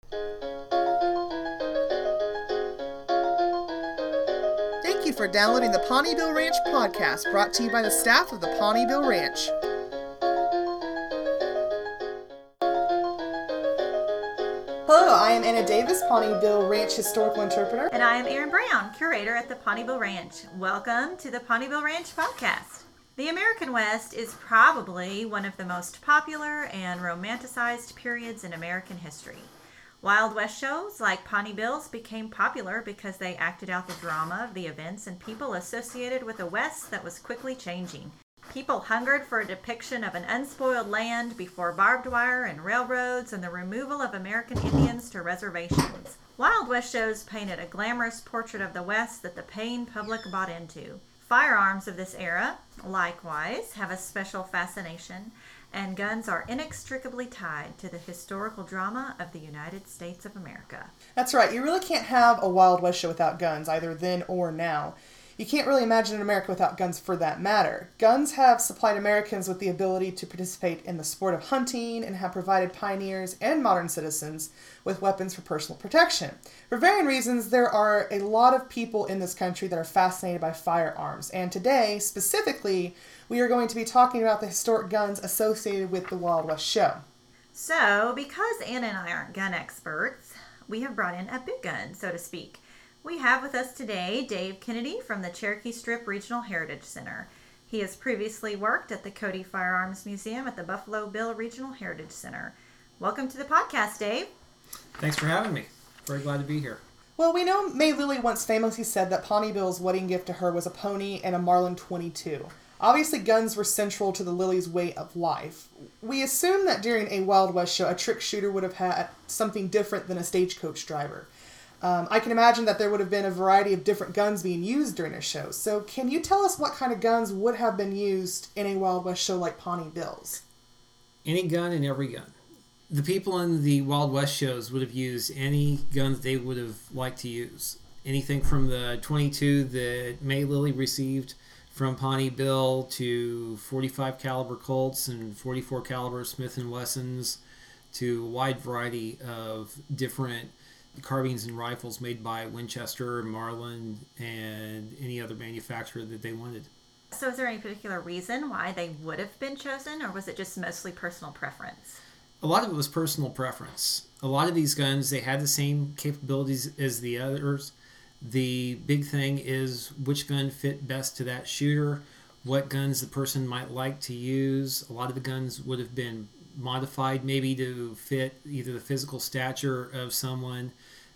Thank you for downloading the Pawneeville Ranch podcast, brought to you by the staff of the Pawneeville Ranch. Hello, I am Anna Davis, Pawneeville Ranch historical interpreter. And I am Erin Brown, curator at the Pawneeville Ranch. Welcome to the Pawneeville Ranch podcast. The American West is probably one of the most popular and romanticized periods in American history. Wild West shows like Pawnee Bills became popular because they acted out the drama of the events and people associated with a West that was quickly changing. People hungered for a depiction of an unspoiled land before barbed wire and railroads and the removal of American Indians to reservations. Wild West shows painted a glamorous portrait of the West that the paying public bought into. Firearms of this era, likewise, have a special fascination, and guns are inextricably tied to the historical drama of the United States of America. That's right, you really can't have a Wild West show without guns, either then or now. You can't really imagine an America without guns for that matter. Guns have supplied Americans with the ability to participate in the sport of hunting and have provided pioneers and modern citizens with weapons for personal protection. For varying reasons, there are a lot of people in this country that are fascinated by firearms. And today, specifically, we are going to be talking about the historic guns associated with the Wild West show. So, because Anna and I aren't gun experts, we have brought in a big gun, so to speak. We have with us today Dave Kennedy from the Cherokee Strip Regional Heritage Center. He has previously worked at the Cody Firearms Museum at the Buffalo Bill Regional Heritage Center. Welcome to the podcast, Dave. Thanks for having me. Very glad to be here. Well, we know May Lily once famously said that Pawnee Bill's wedding gift to her was a pony and a Marlin 22. Obviously, guns were central to the Lily's way of life. We assume that during a Wild West show, a trick shooter would have had something different than a stagecoach driver. I can imagine that there would have been a variety of different guns being used during a show. So can you tell us what kind of guns would have been used in a Wild West show like Pawnee Bill's? Any gun and every gun. The people in the Wild West shows would have used any guns they would have liked to use. Anything from the 22 that May Lily received from Pawnee Bill to 45 caliber Colts and 44 caliber Smith & Wessons to a wide variety of different carbines and rifles made by Winchester, Marlin, and any other manufacturer that they wanted. So is there any particular reason why they would have been chosen, or was it just mostly personal preference? A lot of it was personal preference. A lot of these guns, they had the same capabilities as the others. The big thing is which gun fit best to that shooter, what guns the person might like to use. A lot of the guns would have been modified maybe to fit either the physical stature of someone.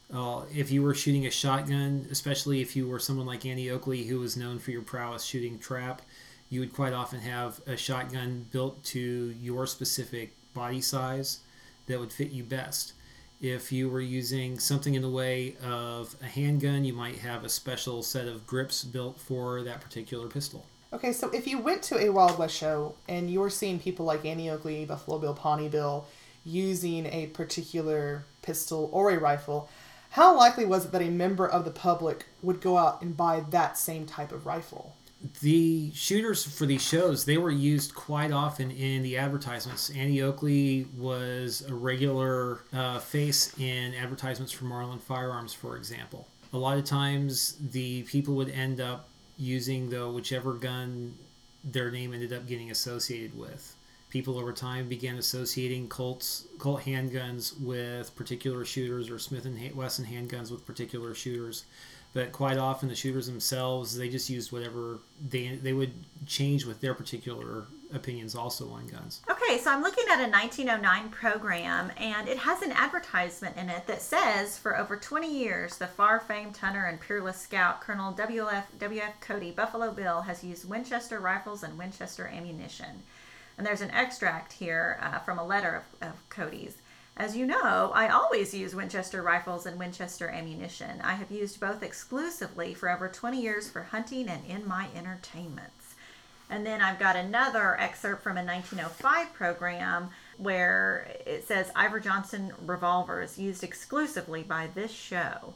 If you were shooting a shotgun, especially if you were someone like Annie Oakley, who was known for your prowess shooting trap, you would quite often have a shotgun built to your specific body size that would fit you best. If you were using something in the way of a handgun, you might have a special set of grips built for that particular pistol. Okay, so if you went to a Wild West show and you were seeing people like Annie Oakley, Buffalo Bill, Pawnee Bill using a particular pistol or a rifle, how likely was it that a member of the public would go out and buy that same type of rifle? The shooters for these shows, they were used quite often in the advertisements. Annie Oakley was a regular face in advertisements for Marlin Firearms, for example. A lot of times the people would end up using whichever gun their name ended up getting associated with. People over time began associating Colt handguns with particular shooters or Smith & Wesson handguns with particular shooters. But quite often the shooters themselves, they just used whatever they would change with their particular opinions also on guns. Okay, so I'm looking at a 1909 program, and it has an advertisement in it that says, for over 20 years, the far-famed hunter and peerless scout, Colonel W.F. Cody, Buffalo Bill, has used Winchester rifles and Winchester ammunition. And there's an extract here from a letter of Cody's. As you know, I always use Winchester rifles and Winchester ammunition. I have used both exclusively for over 20 years for hunting and in my entertainments. And then I've got another excerpt from a 1905 program where it says Ivor Johnson revolvers used exclusively by this show.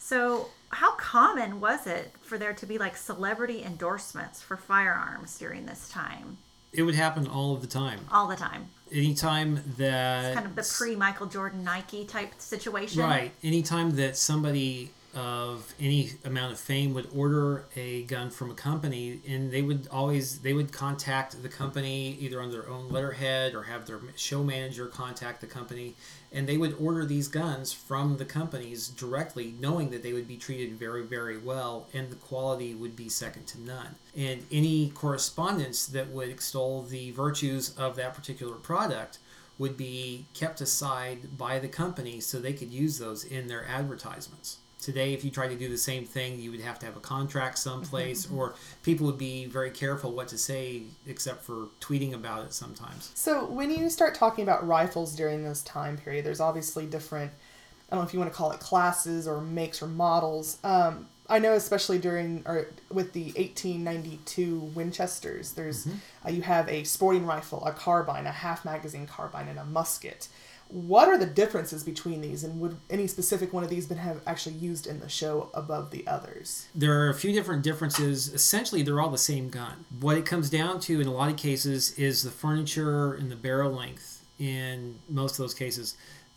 So how common was it for there to be like celebrity endorsements for firearms during this time? It would happen all of the time. All the time. anytime that... It's kind of the pre-Michael Jordan Nike type situation. Right. Anytime that somebody of any amount of fame would order a gun from a company, and they would contact the company either on their own letterhead or have their show manager contact the company, and they would order these guns from the companies directly, knowing that they would be treated very, very well and the quality would be second to none. And any correspondence that would extol the virtues of that particular product would be kept aside by the company so they could use those in their advertisements. Today, if you try to do the same thing, you would have to have a contract someplace, or people would be very careful what to say, except for tweeting about it sometimes. So when you start talking about rifles during this time period, there's obviously different, I don't know if you want to call it classes or makes or models. I know especially with the 1892 Winchesters, there's you have a sporting rifle, a carbine, a half-magazine carbine, and a musket. What are the differences between these, and would any specific one of these been actually used in the show above the others? There are a few different differences. Essentially, they're all the same gun. What it comes down to in a lot of cases is the furniture and the barrel length in most of those cases.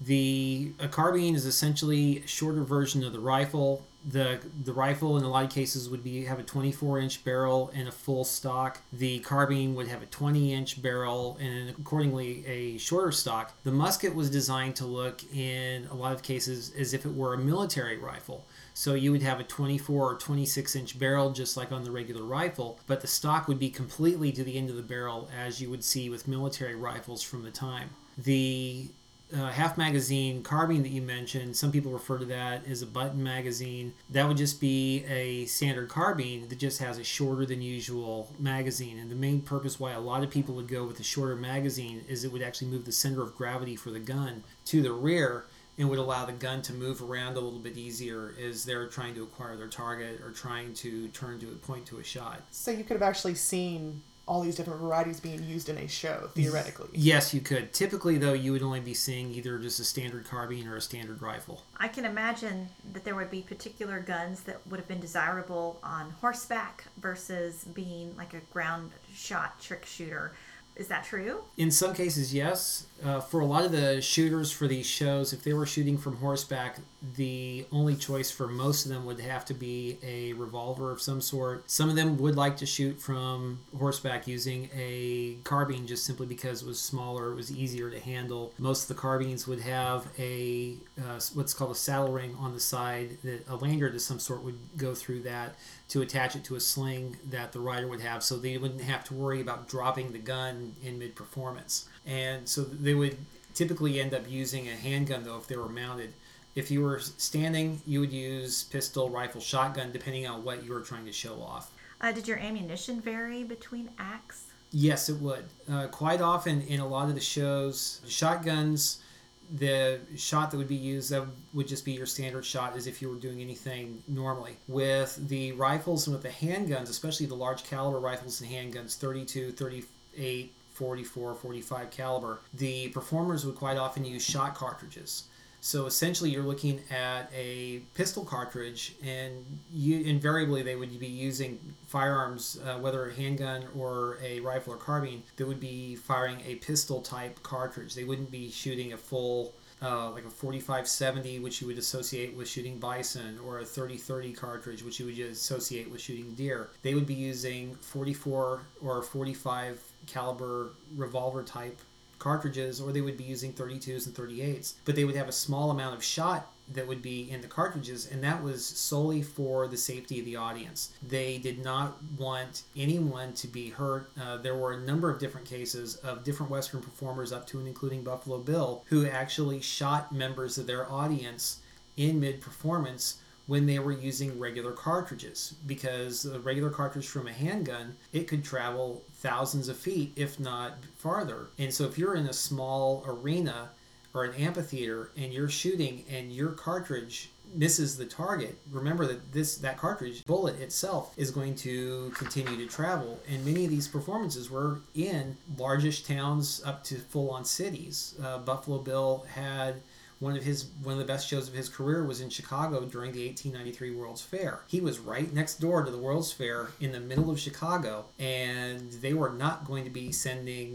A carbine is essentially a shorter version of the rifle. The rifle in a lot of cases would have a 24-inch barrel and a full stock. The carbine would have a 20-inch barrel and accordingly a shorter stock. The musket was designed to look in a lot of cases as if it were a military rifle. So you would have a 24 or 26-inch barrel just like on the regular rifle, but the stock would be completely to the end of the barrel as you would see with military rifles from the time. The half-magazine carbine that you mentioned, some people refer to that as a button magazine. That would just be a standard carbine that just has a shorter than usual magazine. And the main purpose why a lot of people would go with a shorter magazine is it would actually move the center of gravity for the gun to the rear and would allow the gun to move around a little bit easier as they're trying to acquire their target or trying to turn to a point to a shot. So you could have actually seen all these different varieties being used in a show, theoretically. Yes, you could. Typically, though, you would only be seeing either just a standard carbine or a standard rifle. I can imagine that there would be particular guns that would have been desirable on horseback versus being like a ground shot trick shooter. Is that true? In some cases, yes. For a lot of the shooters for these shows, if they were shooting from horseback, the only choice for most of them would have to be a revolver of some sort. Some of them would like to shoot from horseback using a carbine just simply because it was smaller, it was easier to handle. Most of the carbines would have a what's called a saddle ring on the side, that a lanyard of some sort would go through that to attach it to a sling that the rider would have, so they wouldn't have to worry about dropping the gun in mid-performance. And so they would typically end up using a handgun, though, if they were mounted. If you were standing, you would use pistol, rifle, shotgun, depending on what you were trying to show off. Did your ammunition vary between acts? Yes, it would. Quite often in a lot of the shows, shotguns, the shot that would be used, that would just be your standard shot as if you were doing anything normally. With the rifles and with the handguns, especially the large caliber rifles and handguns, 32, 38, 44, 45 caliber, the performers would quite often use shot cartridges. So essentially you're looking at a pistol cartridge, and invariably they would be using firearms, whether a handgun or a rifle or carbine, that would be firing a pistol type cartridge. They wouldn't be shooting a full like a 45-70, which you would associate with shooting bison, or a 30-30 cartridge, which you would associate with shooting deer. They would be using 44 or 45 caliber revolver type cartridges, or they would be using 32s and 38s, but they would have a small amount of shot that would be in the cartridges, and that was solely for the safety of the audience. They did not want anyone to be hurt. There were a number of different cases of different Western performers, up to and including Buffalo Bill, who actually shot members of their audience in mid-performance when they were using regular cartridges, because a regular cartridge from a handgun, it could travel thousands of feet, if not farther. And so if you're in a small arena or an amphitheater and you're shooting and your cartridge misses the target, remember that that cartridge bullet itself is going to continue to travel. And many of these performances were in largish towns up to full-on cities. Buffalo Bill had one of the best shows of his career was in Chicago during the 1893 World's Fair. He was right next door to the World's Fair in the middle of Chicago, and they were not going to be sending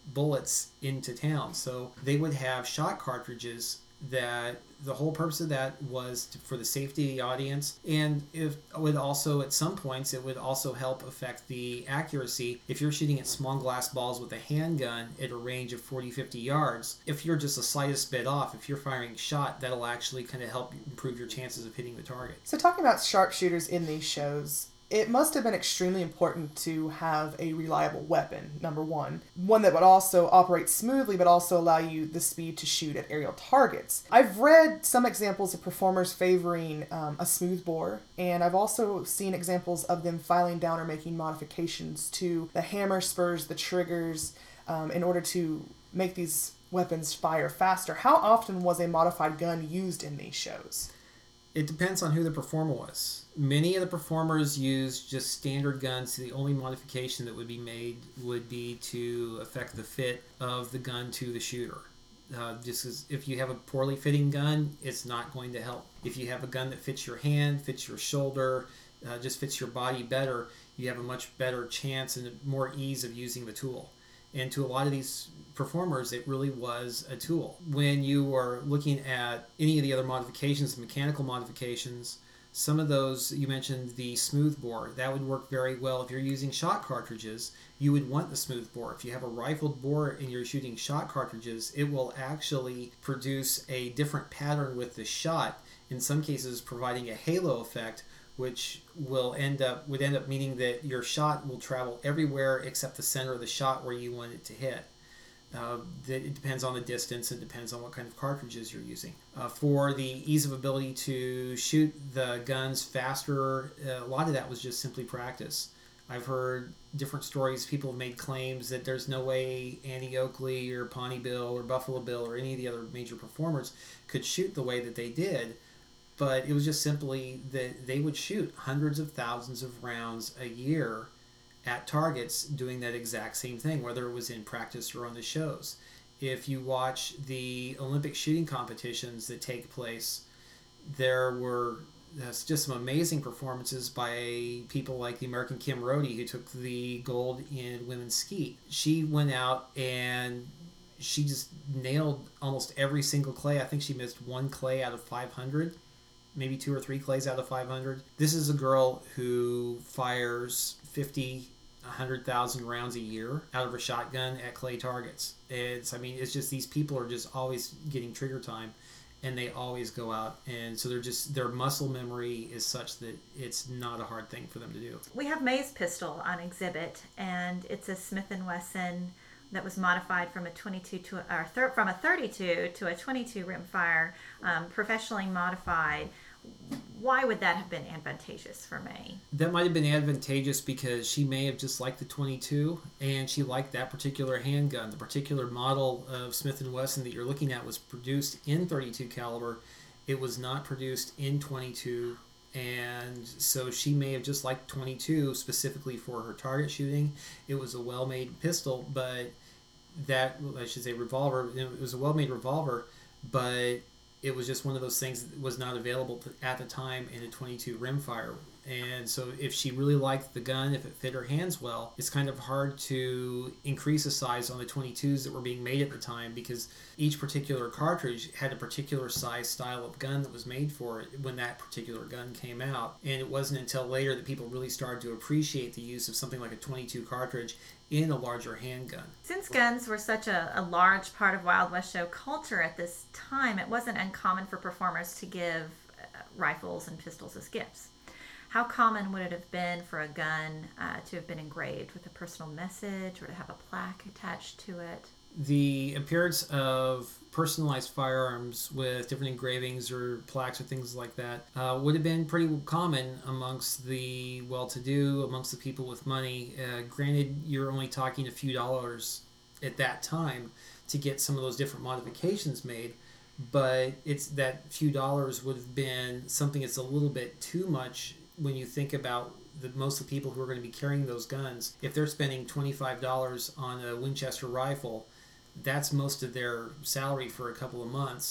bullets into town. So they would have shot cartridges that the whole purpose of that was for the safety of the audience, and it would also, at some points, it would also help affect the accuracy. If you're shooting at small glass balls with a handgun at a range of 40-50 yards, if you're just the slightest bit off, if you're firing shot, that'll actually kind of help improve your chances of hitting the target. So talking about sharpshooters in these shows, it must have been extremely important to have a reliable weapon, number one that would also operate smoothly but also allow you the speed to shoot at aerial targets. I've read some examples of performers favoring a smoothbore, and I've also seen examples of them filing down or making modifications to the hammer spurs, the triggers, in order to make these weapons fire faster. How often was a modified gun used in these shows? It depends on who the performer was. Many of the performers used just standard guns. The only modification that would be made would be to affect the fit of the gun to the shooter. Just as if you have a poorly fitting gun, it's not going to help. If you have a gun that fits your hand, fits your shoulder, just fits your body better, you have a much better chance and more ease of using the tool. And to a lot of these performers, it really was a tool. When you are looking at any of the other modifications, mechanical modifications, some of those, you mentioned the smooth bore, that would work very well. If you're using shot cartridges, you would want the smooth bore. If you have a rifled bore and you're shooting shot cartridges, it will actually produce a different pattern with the shot, in some cases providing a halo effect, which would end up meaning that your shot will travel everywhere except the center of the shot where you want it to hit. It depends on the distance. It depends on what kind of cartridges you're using. For the ease of ability to shoot the guns faster, a lot of that was just simply practice. I've heard different stories. People have made claims that there's no way Annie Oakley or Pawnee Bill or Buffalo Bill or any of the other major performers could shoot the way that they did. But it was just simply that they would shoot hundreds of thousands of rounds a year at targets doing that exact same thing, whether it was in practice or on the shows. If you watch the Olympic shooting competitions that take place, there were just some amazing performances by people like the American Kim Rhode, who took the gold in women's skeet. She went out and she just nailed almost every single clay. I think she missed one clay out of 500. Maybe 2 or 3 clays out of 500. This is a girl who fires 50, 100,000 rounds a year out of her shotgun at clay targets. It's just these people are just always getting trigger time, and they always go out. And so their muscle memory is such that it's not a hard thing for them to do. We have May's pistol on exhibit, and it's a Smith & Wesson that was modified from a 32 from a 32 to a 22 rimfire, professionally modified. Why would that have been advantageous for May? That might have been advantageous because she may have just liked the 22, and she liked that particular handgun. The particular model of Smith & Wesson that you're looking at was produced in 32 caliber. It was not produced in 22, and so she may have just liked 22 specifically for her target shooting. It was a well-made pistol, but revolver. It was a well-made revolver, but it was just one of those things that was not available at the time in a 22 rimfire. And so if she really liked the gun, if it fit her hands well, it's kind of hard to increase the size on the 22s that were being made at the time, because each particular cartridge had a particular size style of gun that was made for it when that particular gun came out. And it wasn't until later that people really started to appreciate the use of something like a 22 cartridge in a larger handgun. Since guns were such a large part of Wild West show culture at this time, it wasn't uncommon for performers to give rifles and pistols as gifts. How common would it have been for a gun to have been engraved with a personal message or to have a plaque attached to it? The appearance of personalized firearms with different engravings or plaques or things like that would have been pretty common amongst the well-to-do, amongst the people with money. Granted, you're only talking a few dollars at that time to get some of those different modifications made, but it's that few dollars would have been something that's a little bit too much when you think about most of the people who are going to be carrying those guns. If they're spending $25 on a Winchester rifle, that's most of their salary for a couple of months.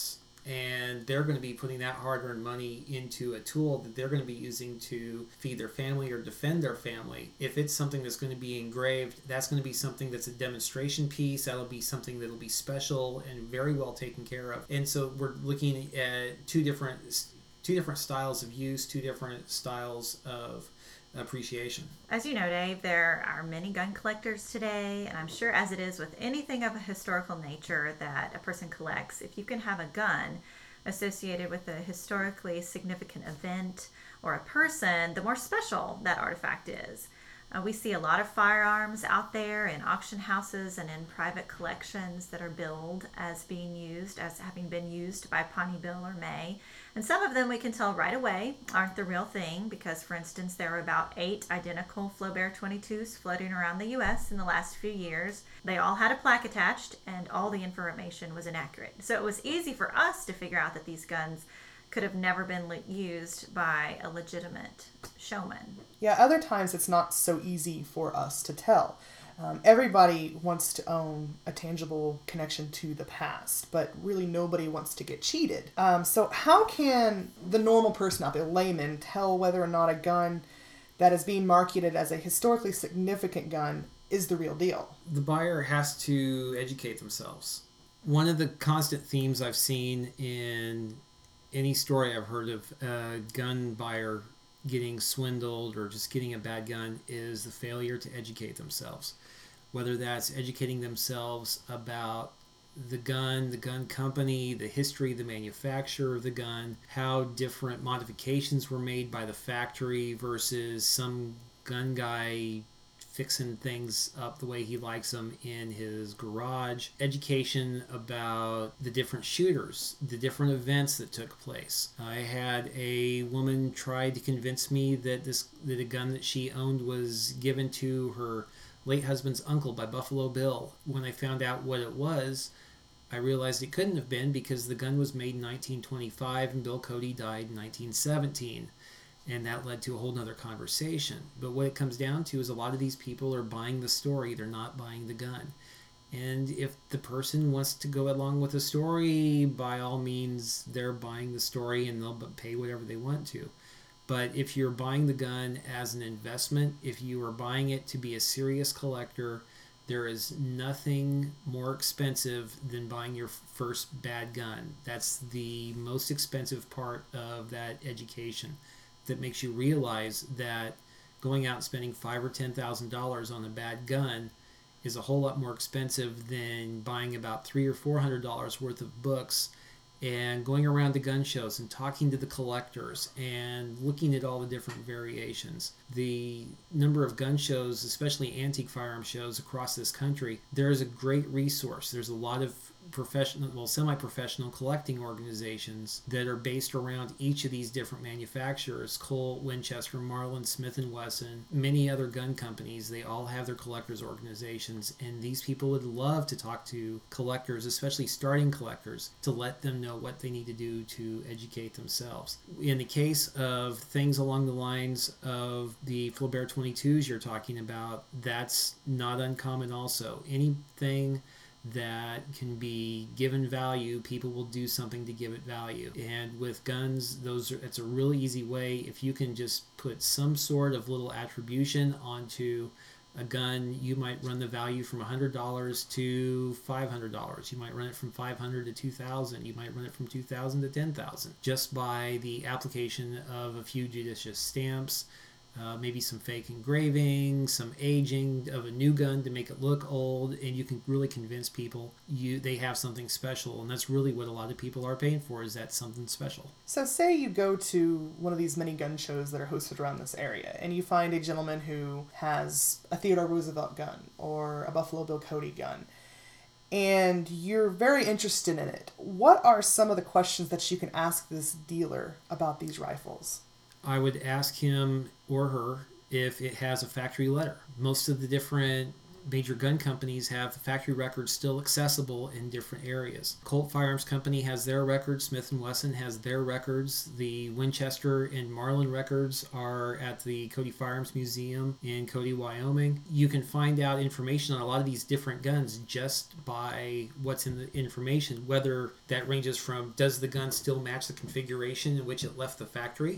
and they're going to be putting that hard-earned money into a tool that they're going to be using to feed their family or defend their family. If it's something that's going to be engraved, that's going to be something that's a demonstration piece. That'll be something that'll be special and very well taken care of. And so we're looking at two different styles of use, two different styles of appreciation. As you know, Dave, there are many gun collectors today, and I'm sure, as it is with anything of a historical nature that a person collects, if you can have a gun associated with a historically significant event or a person, the more special that artifact is. We see a lot of firearms out there in auction houses and in private collections that are billed as having been used by Pawnee Bill or May. And some of them we can tell right away aren't the real thing because, for instance, there were about 8 identical Flaubert 22s floating around the U.S. in the last few years. They all had a plaque attached and all the information was inaccurate. So it was easy for us to figure out that these guns could have never been used by a legitimate showman. Yeah, other times it's not so easy for us to tell. Everybody wants to own a tangible connection to the past, but really nobody wants to get cheated. So how can the normal person out there, layman, tell whether or not a gun that is being marketed as a historically significant gun is the real deal? The buyer has to educate themselves. One of the constant themes I've seen in any story I've heard of a gun buyer getting swindled or just getting a bad gun is the failure to educate themselves. Whether that's educating themselves about the gun company, the history, the manufacturer of the gun, how different modifications were made by the factory versus some gun guy fixing things up the way he likes them in his garage. Education about the different shooters, the different events that took place. I had a woman try to convince me that a gun that she owned was given to her late husband's uncle by Buffalo Bill. When I found out what it was, I realized it couldn't have been because the gun was made in 1925 and Bill Cody died in 1917. And that led to a whole nother conversation. But what it comes down to is a lot of these people are buying the story. They're not buying the gun. And if the person wants to go along with the story, by all means, they're buying the story and they'll pay whatever they want to. But if you're buying the gun as an investment, if you are buying it to be a serious collector, there is nothing more expensive than buying your first bad gun. That's the most expensive part of that education. That makes you realize that going out and spending $5,000 or $10,000 on a bad gun is a whole lot more expensive than buying about $300 or $400 worth of books and going around to gun shows and talking to the collectors and looking at all the different variations. The number of gun shows, especially antique firearm shows across this country, there is a great resource. There's a lot of semi-professional collecting organizations that are based around each of these different manufacturers. Colt, Winchester, Marlin, Smith & Wesson, many other gun companies, they all have their collectors organizations, and these people would love to talk to collectors, especially starting collectors, to let them know what they need to do to educate themselves. In the case of things along the lines of the Flaubert 22s you're talking about, that's not uncommon also. Anything that can be given value, people will do something to give it value. And with guns, it's a really easy way. If you can just put some sort of little attribution onto a gun, you might run the value from $100 to $500. You might run it from $500 to $2,000. You might run it from $2,000 to $10,000 just by the application of a few judicious stamps. Maybe some fake engraving, some aging of a new gun to make it look old, and you can really convince people they have something special, and that's really what a lot of people are paying for, is that something special. So say you go to one of these mini gun shows that are hosted around this area, and you find a gentleman who has a Theodore Roosevelt gun or a Buffalo Bill Cody gun, and you're very interested in it. What are some of the questions that you can ask this dealer about these rifles? I would ask him or her if it has a factory letter. Most of the different major gun companies have the factory records still accessible in different areas. Colt Firearms Company has their records. Smith & Wesson has their records. The Winchester and Marlin records are at the Cody Firearms Museum in Cody, Wyoming. You can find out information on a lot of these different guns just by what's in the information, whether that ranges from does the gun still match the configuration in which it left the factory,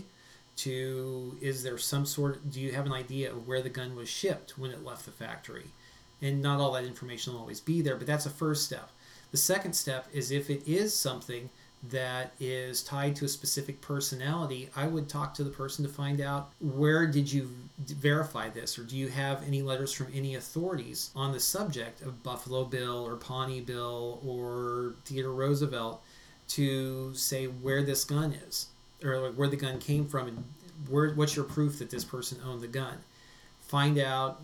to is there some sort, do you have an idea of where the gun was shipped when it left the factory? And not all that information will always be there, but that's a first step. The second step is if it is something that is tied to a specific personality, I would talk to the person to find out where did you verify this, or do you have any letters from any authorities on the subject of Buffalo Bill or Pawnee Bill or Theodore Roosevelt to say where this gun is, or like where the gun came from, and what's your proof that this person owned the gun. Find out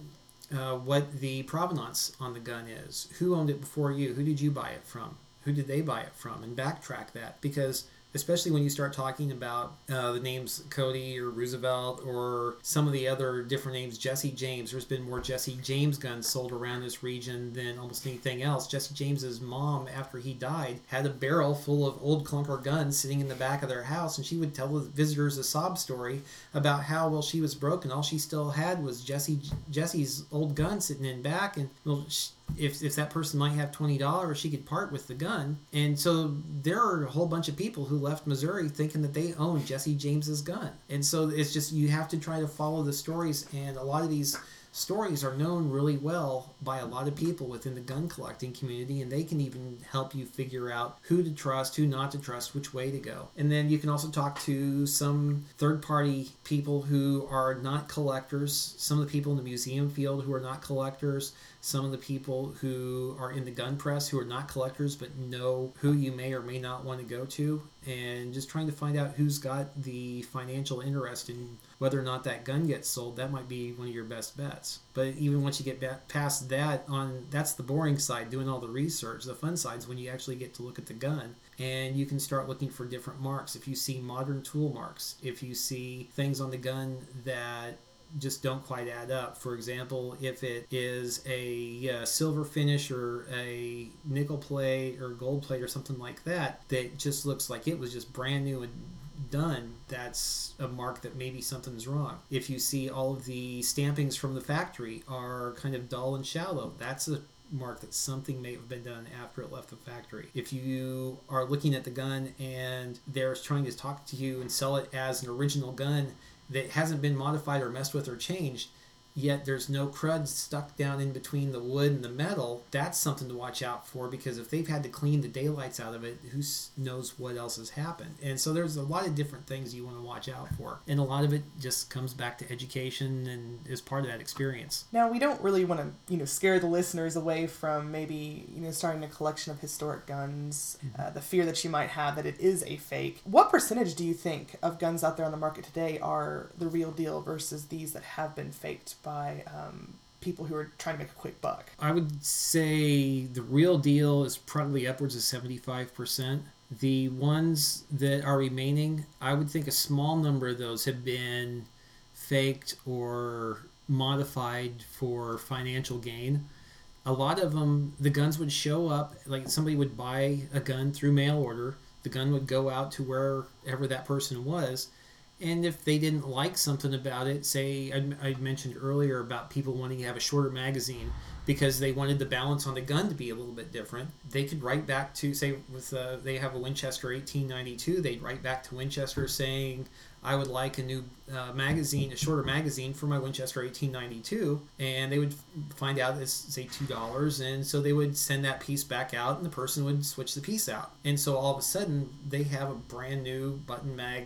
what the provenance on the gun is. Who owned it before you? Who did you buy it from? Who did they buy it from? And backtrack that, because especially when you start talking about the names Cody or Roosevelt or some of the other different names, Jesse James. There's been more Jesse James guns sold around this region than almost anything else. Jesse James's mom, after he died, had a barrel full of old clunker guns sitting in the back of their house, and she would tell the visitors a sob story about how, well, she was broke and all she still had was Jesse's old gun sitting in back, and well, if that person might have $20, she could part with the gun. And so there are a whole bunch of people who left Missouri thinking that they own Jesse James's gun. And so it's just, you have to try to follow the stories, and a lot of these stories are known really well by a lot of people within the gun collecting community, and they can even help you figure out who to trust, who not to trust, which way to go. And then you can also talk to some third-party people who are not collectors, some of the people in the museum field who are not collectors, some of the people who are in the gun press who are not collectors but know who you may or may not want to go to, and just trying to find out who's got the financial interest in whether or not that gun gets sold. That might be one of your best bets. But even once you get past that, that's the boring side, doing all the research. The fun side is when you actually get to look at the gun, and you can start looking for different marks. If you see modern tool marks, if you see things on the gun that just don't quite add up. For example, if it is a silver finish or a nickel plate or gold plate or something like that, that just looks like it was just brand new and done, that's a mark that maybe something's wrong. If you see all of the stampings from the factory are kind of dull and shallow, that's a mark that something may have been done after it left the factory. If you are looking at the gun and they're trying to talk to you and sell it as an original gun that hasn't been modified or messed with or changed, yet there's no crud stuck down in between the wood and the metal, that's something to watch out for, because if they've had to clean the daylights out of it, who knows what else has happened. And so there's a lot of different things you want to watch out for, and a lot of it just comes back to education and is part of that experience. Now, we don't really want to scare the listeners away from maybe starting a collection of historic guns, the fear that you might have that it is a fake. What percentage do you think of guns out there on the market today are the real deal versus these that have been faked by people who are trying to make a quick buck? I would say the real deal is probably upwards of 75%. The ones that are remaining, I would think a small number of those have been faked or modified for financial gain. A lot of them, the guns would show up, like somebody would buy a gun through mail order, the gun would go out to wherever that person was, and if they didn't like something about it, say I mentioned earlier about people wanting to have a shorter magazine because they wanted the balance on the gun to be a little bit different, they could write back to, say, they have a Winchester 1892, they'd write back to Winchester saying, I would like a new magazine, a shorter magazine for my Winchester 1892, and they would find out it's, say, $2, and so they would send that piece back out, and the person would switch the piece out. And so all of a sudden, they have a brand new button mag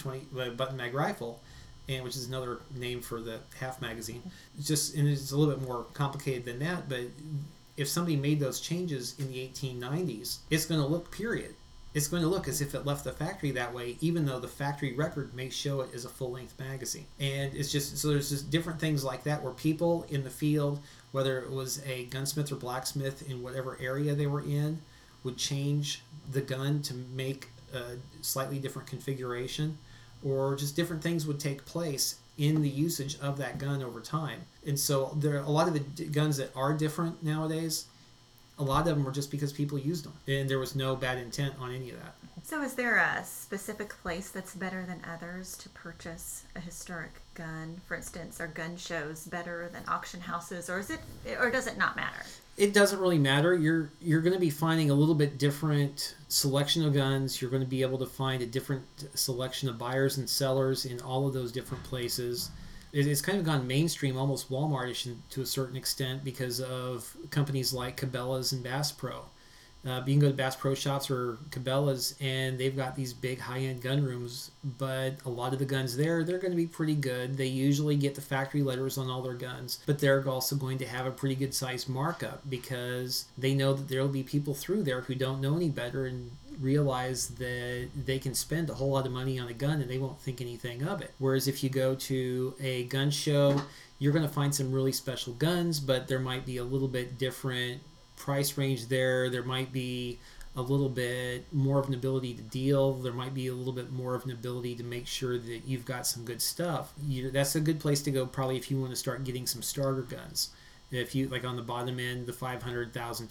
rifle, and which is another name for the half magazine. And it's a little bit more complicated than that, but if somebody made those changes in the 1890s, it's going to look, period. It's going to look as if it left the factory that way, even though the factory record may show it as a full-length magazine. And it's just, so there's just different things like that where people in the field, whether it was a gunsmith or blacksmith in whatever area they were in, would change the gun to make a slightly different configuration. or just different things would take place in the usage of that gun over time. And so there are a lot of the guns that are different nowadays. A lot of them were just because people used them, and there was no bad intent on any of that. So is there a specific place that's better than others to purchase a historic gun? For instance, are gun shows better than auction houses, or does it not matter? It doesn't really matter. You're going to be finding a little bit different selection of guns. You're going to be able to find a different selection of buyers and sellers in all of those different places. It's kind of gone mainstream, almost Walmart-ish to a certain extent, because of companies like Cabela's and Bass Pro. You can go to Bass Pro Shops or Cabela's, and they've got these big high-end gun rooms, but a lot of the guns there, they're going to be pretty good. They usually get the factory letters on all their guns, but they're also going to have a pretty good size markup because they know that there will be people through there who don't know any better and realize that they can spend a whole lot of money on a gun and they won't think anything of it. Whereas if you go to a gun show, you're going to find some really special guns, but there might be a little bit different price range there. There might be a little bit more of an ability to deal. There might be a little bit more of an ability to make sure that you've got some good stuff. That's a good place to go probably if you want to start getting some starter guns. If you, like on the bottom end, the $500,000,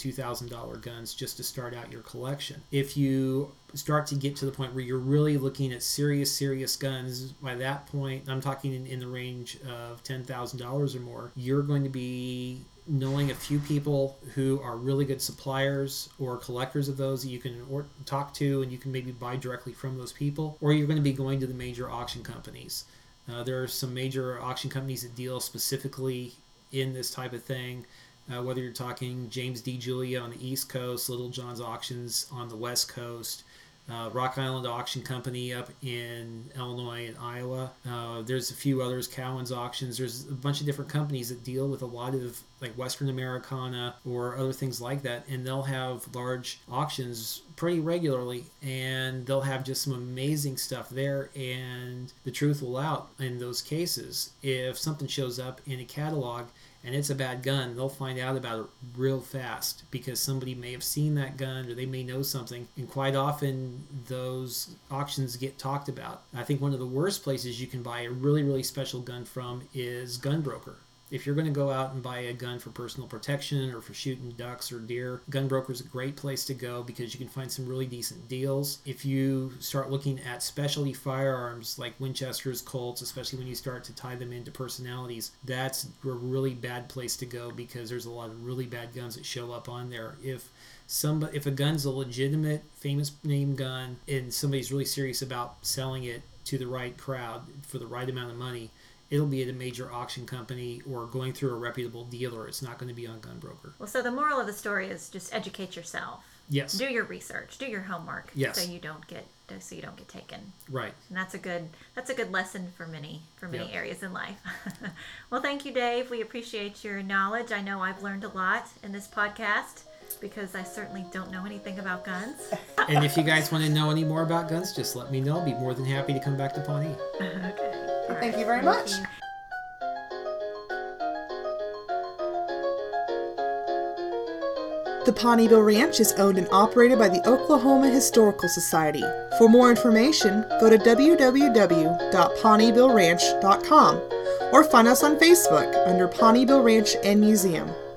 $2,000 guns just to start out your collection. If you start to get to the point where you're really looking at serious guns, by that point, I'm talking in the range of $10,000 or more, you're going to be knowing a few people who are really good suppliers or collectors of those that you can talk to, and you can maybe buy directly from those people, or you're going to be going to the major auction companies. There are some major auction companies that deal specifically in this type of thing, whether you're talking James D. Julia on the East Coast, Little John's Auctions on the West Coast, Rock Island Auction Company up in Illinois and Iowa. There's a few others, Cowan's Auctions. There's a bunch of different companies that deal with a lot of like Western Americana or other things like that, and they'll have large auctions pretty regularly, and they'll have just some amazing stuff there, and the truth will out in those cases. If something shows up in a catalog and it's a bad gun, they'll find out about it real fast because somebody may have seen that gun or they may know something, and quite often those auctions get talked about. I think one of the worst places you can buy a really special gun from is Gunbroker. If you're going to go out and buy a gun for personal protection or for shooting ducks or deer, Gunbroker's a great place to go because you can find some really decent deals. If you start looking at specialty firearms like Winchesters, Colts, especially when you start to tie them into personalities, that's a really bad place to go because there's a lot of really bad guns that show up on there. If a gun's a legitimate, famous name gun and somebody's really serious about selling it to the right crowd for the right amount of money, it'll be at a major auction company or going through a reputable dealer. It's not going to be on Gunbroker. Well, so the moral of the story is just educate yourself. Yes. Do your research. Do your homework. Yes. So you don't get taken. Right. And that's a good lesson for many areas in life. Well, thank you, Dave. We appreciate your knowledge. I know I've learned a lot in this podcast because I certainly don't know anything about guns. And if you guys want to know any more about guns, just let me know. I'll be more than happy to come back to Pawnee. Okay. Thank you very much. The Pawneeville Ranch is owned and operated by the Oklahoma Historical Society. For more information, go to www.pawneevilleranch.com or find us on Facebook under Pawneeville Ranch and Museum.